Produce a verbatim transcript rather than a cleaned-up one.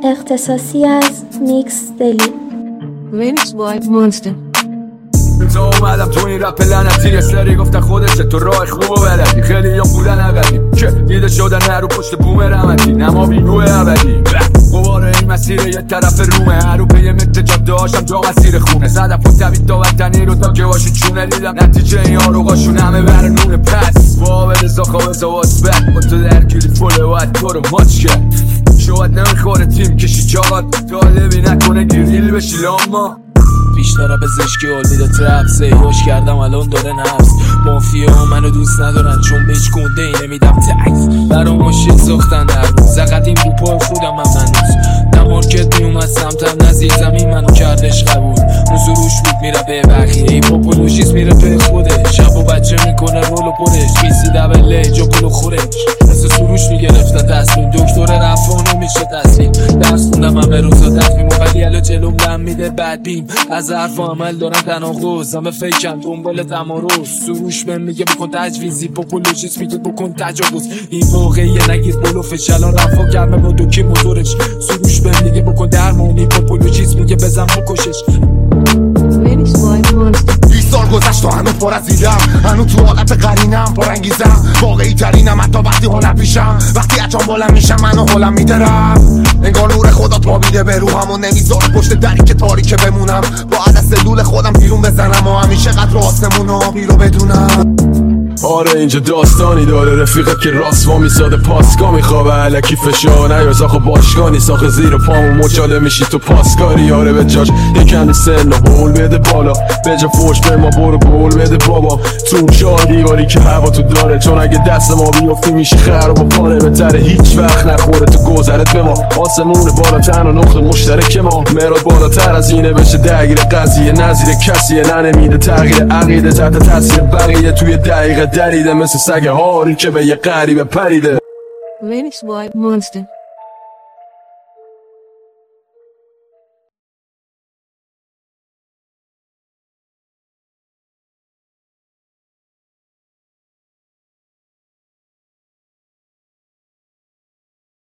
اختصاصی از نیکس دلی. Remix by Monster. تا اومدم تو این رپ لعنتی یه سری گفتن خودشه تو راه خوب و بلدی، خیلی یا بودن عقدی که دیده شدن نه رو پشت بوم رحمتی، نما بیگوه ابدی قباره این مسیر یه طرف رومه، هر رو پیه متر جاده هاشم جا مسیر خونه، زدم پون دوید تا وطنی رو تا که باشون چونه دیدم نتیجه این آروغاشون همه بر نونه. پس وابد زاخواه زواز بد با تو در کلی فوله باید تو رو ماچ کرد، شاید نمیخوره تیم کشی چاقات طالبی نکنه گریل بشی لاما. بیشتر پزشکی اولید ترپ سیوش کردم الان داره نفس مافیا منو دوست ندارن چون بیچ کنده ای نمیدم تکس برام ماشین ساختن در روز قدیم رو پای خودم هم منوز نه مارکت میومد سمتم نزید زمین منو کردش قبول موزو روش بود میره به بقیه ای پاپولوژیست میره به خوده شب و بچه میکنه رول و پرش بیسی دبله جا پلو خورش مثل سروش میگرفتن تصمیم دکتر رفانو میشه تسلیم درس خوندم همه روزا تفیم و ولی الو جلوم لم میده بد بیم از حرف و عمل دارن تناقض همه فیکن دنبال تمارز سروش بهم میگه بکن تجویزی پاپولوژیست میگه بکن تجاوز این واقعیه نگیر بلوفش الان رفا کرمه با دوکی موتورش سروش بهم میگه بکن درمونی پاپولوژیست میگه بزن بکشش. Remix by Monster. بیست سال گذشت و هنو پر از دیدم هنو تو حالت قرینم پرانگیزم واقعی ترینم حتی وقتی هنر پیشم وقتی اچان بالم میشم منو حالم میدرم انگار نور خدا تابیده به روحم و نمیذاره پشت دری که تاریکه بمونم باید از سلول خودم بیرون بزنم و همیشه قدر آسمون و آبی رو بدونم. آره اینجا داستانی داره رفیقه که راست وا میساده پاسکا میخوابه علکی فشار نیاز آخو باشگاه نیست آخه زیر پامو مچاله میشی تو پاسکاری آره به جاش یکم سن و بول بده بالا به جا فوش به ما برو بول بده بابا تو شاه دیواری که هوا تو داره چون اگه دست ما بیفتی میشی خر و با پانه بتره هیچ وقت نخوره تو گذرت به ما آسمون بالا تن و نقطه مشترک ما مراد بالاتر از اینه بشه درگیر قضیه نظیر کسیه ننمیده تغییر عقیده تحت تاثیر بقیه توی دقیقه دریده مثل سگ هاری که به یه غریبه پریده. Remix by Monster.